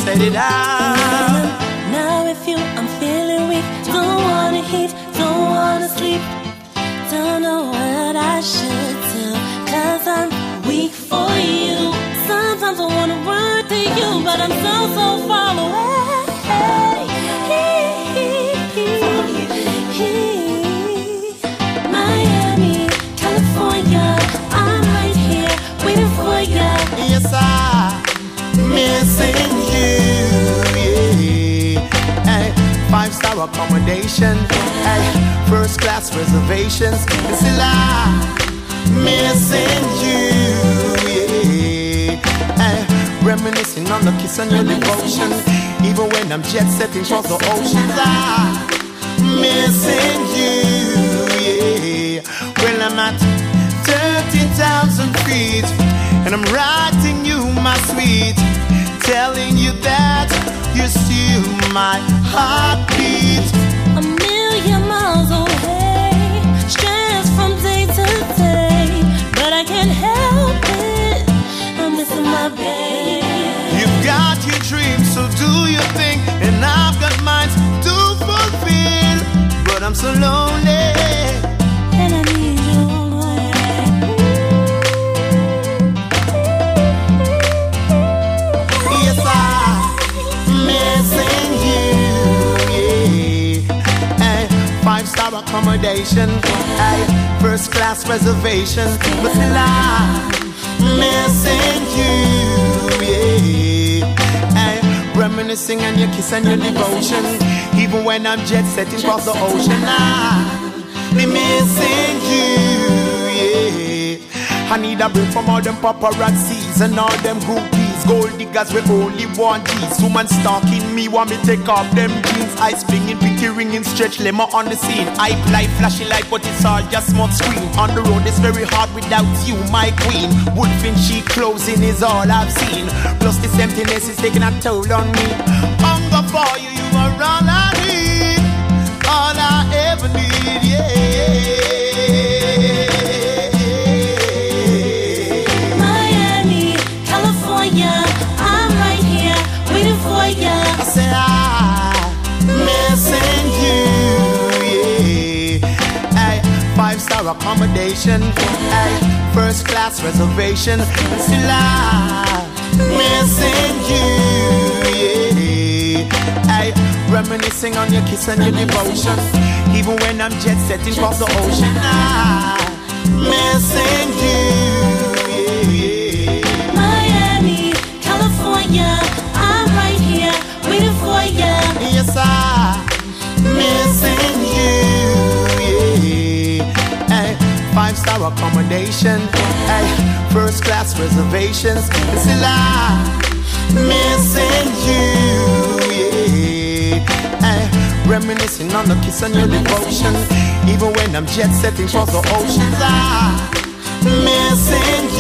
set it out. Now with you I'm feeling weak. Don't wanna eat, don't wanna sleep. Don't know what I should do, 'cause I'm weak for you. Sometimes I wanna run to you, but I'm so far away. Miami, California, I'm right here waiting for you. Yes, I'm missing you. Yeah. Hey, 5-star accommodation. Hey, first class reservations. It's a lie. Missing you. Yeah. Hey, reminiscing on the kiss and your devotion. Even when I'm jet setting across the oceans, I'm missing you. Yeah. Well, I'm at 30,000 feet, and I'm writing you my sweet, telling you that you're still my heartbeat. A million miles away, stress from day to day, but I can't help it, I'm missing my baby. You've got your dreams, so do your thing, and I've got mine to fulfill, but I'm so lonely, and I need you away. Yes, I'm missing you. Yeah. Hey, 5-star accommodation. Hey, first class reservation. But still I'm missing you. Yeah. Hey, reminiscing on your kiss and your devotion. Even when I'm jet setting across the ocean, I'm missing you. Yeah. I need a break from all them paparazzis and all them groupies. Gold diggers we only want G's. Woman stalking me, want me take off them jeans. Eyes blinging, pinky ringing, stretch lemon on the scene. Hype light, flashy light, but it's all just smoke screen. On the road it's very hard without you, my queen. Wolf in sheep clothing is all I've seen. Plus this emptiness is taking a toll on me. Hunger for you, you are all I need. All I ever need, yeah. I'm right here waiting for you. I say I'm missing you. Yeah. Hey, 5-star accommodation. Hey, first class reservation. Still I'm missing you. Yeah. Hey, reminiscing on your kiss and your devotion. Even when I'm jet setting across the ocean, I'm missing you. I'm right here waiting for you. Yes, I'm missing you. Yeah. Hey, 5-star accommodation. Hey, first class reservations. Still I'm missing you. Yeah. Hey, reminiscing on the kiss and your devotion. Even when I'm jet setting across the oceans, I'm missing you.